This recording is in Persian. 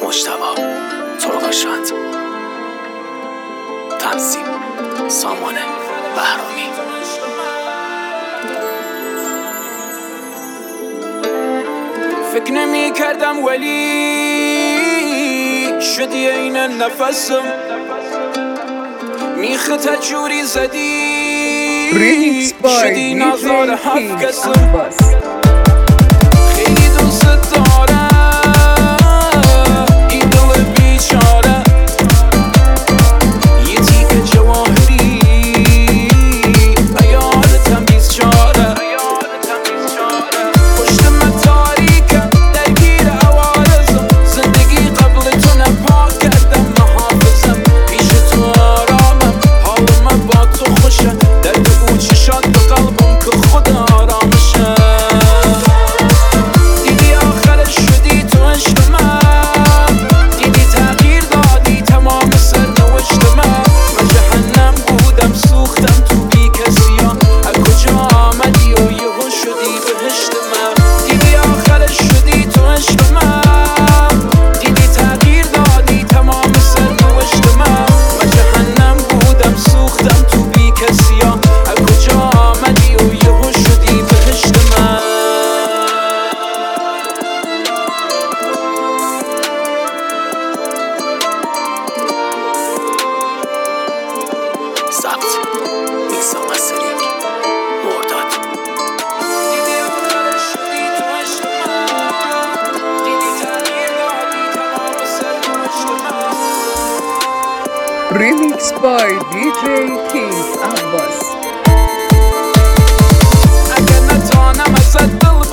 مجتبی ترکاشوند، تنظیم سامان بهرامی. فکر نمی کردم ولی شدی این نفسم، میخه تجوری زدی شدی نازار هفت قسم. خیلی دوست دارم این دل بیچاره، یه تیکه جواهری ایادتم بیچاره. پشت من تاریکم درگیر عوارضم، زندگی قبل تو نپاک کردم محافظم. پیش تو آرامم، حال من با تو خوشه، درد او چشات به قلبم که خود آرامشه. دیدی آخرش شدی تو عشق من، دیدی تغییر دادی تمام سرنوشت من. من جهنم بودم سوختم تو بی کسی ها، از کجا آمدی و یهو شدی بهشت من. دیدی آخرش شدی تو عشق من، دیدی تغییر دادی تمام سرنوشت من. من جهنم بودم سوختم تو بی کسی ها، از کجا آمدی و یهو شدی بهشت من. ضبط میکس و مسترینگ مرداد. دیدی آخرش شدی تو عشق من، دیدی تغییر دادی تمام سرنوشت من. Remix by DJ King Abbas. اگر نتانم ازت دل